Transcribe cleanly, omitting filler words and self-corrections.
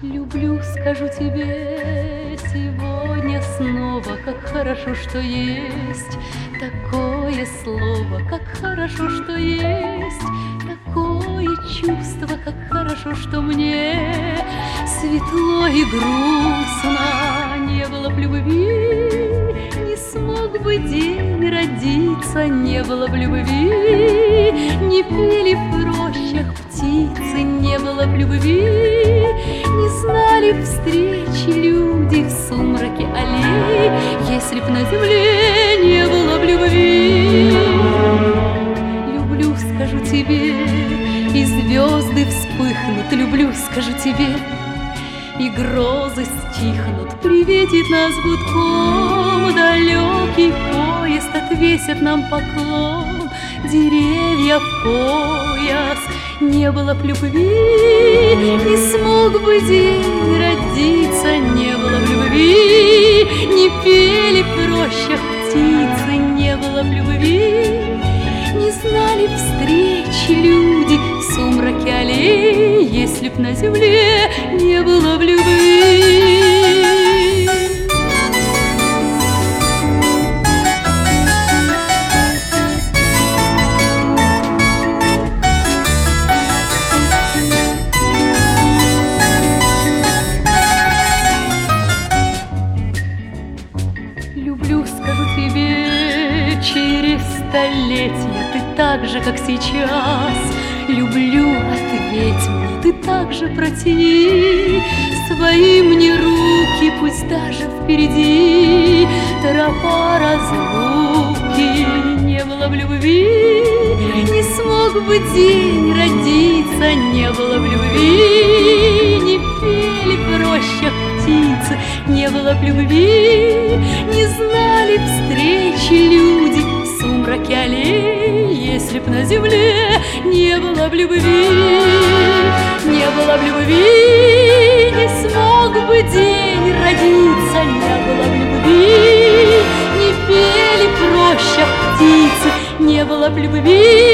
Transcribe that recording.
Люблю, скажу тебе сегодня снова, как хорошо, что есть такое слово, как хорошо, что есть такое чувство, как хорошо, что мне светло и грустно. Не было б любви, не смог бы день родиться, не было б любви, не пели в рощах птицы, не было б любви, не знали встречи люди в сумраке аллей, если б на земле не было б любви. Люблю, скажу тебе, и звезды вспыхнут, люблю, скажу тебе, и грозы стихнут, приветит нас гудком далекий поезд, отвесят нам поклон деревья в пояс. Не было б любви, не смог бы день родиться, не было б любви, не пели в рощах птицы, не было б любви, не знали встречи люди в сумраке аллей, если б на земле не было б любви. Люблю, скажу тебе, через столетия ты так же, как сейчас. Люблю, ответь мне, ты так же протяни свои мне руки, пусть даже впереди тропа разлуки. Не было б любви, не смог бы день родиться, не было б любви, не пели в рощах птицы, не было б любви, не знали встречи люди в сумраке аллей, если б на земле не было б любви. Не было б любви, не смог бы день родиться, не было б любви, не пели в рощах птицы, не было б любви,